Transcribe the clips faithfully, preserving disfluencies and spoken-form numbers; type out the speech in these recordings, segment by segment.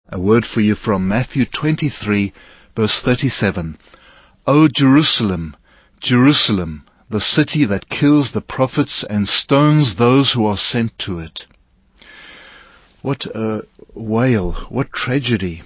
A word for you from Matthew twenty-three, verse thirty-seven. O Jerusalem, Jerusalem, the city that kills the prophets and stones those who are sent to it. What a wail, what tragedy.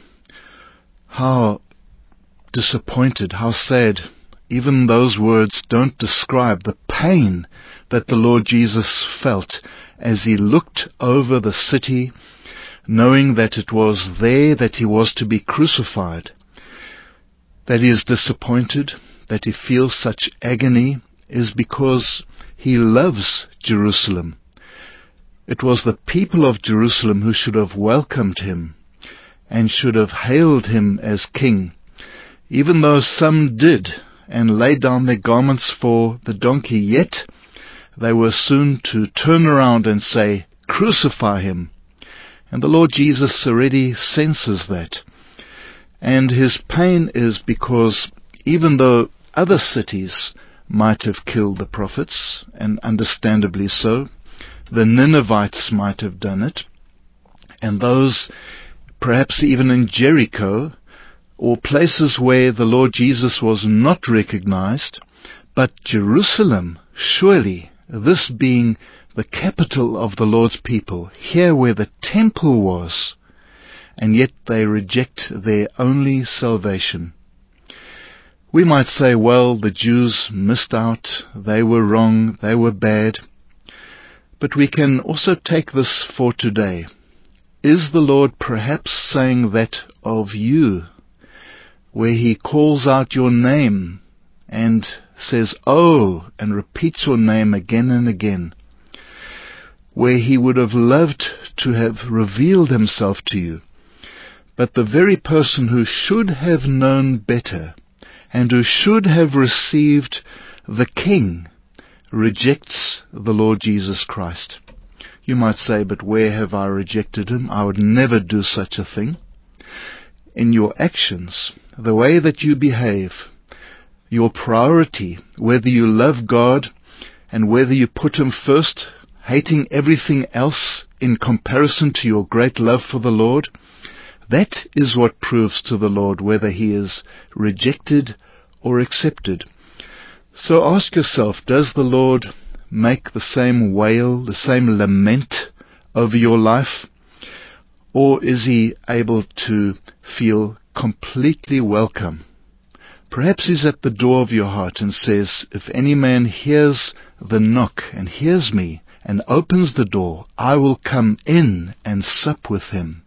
How disappointed, how sad. Even those words don't describe the pain that the Lord Jesus felt as he looked over the city, knowing that it was there that he was to be crucified. That he is disappointed, that he feels such agony, is because he loves Jerusalem. It was the people of Jerusalem who should have welcomed him and should have hailed him as king, even though some did and laid down their garments for the donkey, yet they were soon to turn around and say, "Crucify him." And the Lord Jesus already senses that. And his pain is because even though other cities might have killed the prophets, and understandably so, the Ninevites might have done it, and those perhaps even in Jericho, or places where the Lord Jesus was not recognized, but Jerusalem, surely, this being the capital of the Lord's people, here where the temple was, and yet they reject their only salvation. We might say, well, the Jews missed out, they were wrong, they were bad. But we can also take this for today. Is the Lord perhaps saying that of you, where he calls out your name and says, "Oh," and repeats your name again and again, where he would have loved to have revealed himself to you, but the very person who should have known better and who should have received the King rejects the Lord Jesus Christ? You might say, but where have I rejected him? I would never do such a thing. In your actions, the way that you behave, your priority, whether you love God and whether you put him first, hating everything else in comparison to your great love for the Lord, that is what proves to the Lord whether he is rejected or accepted. So ask yourself, does the Lord make the same wail, the same lament over your life? Or is he able to feel completely welcome? Perhaps he's at the door of your heart and says, if any man hears the knock and hears me and opens the door, I will come in and sup with him.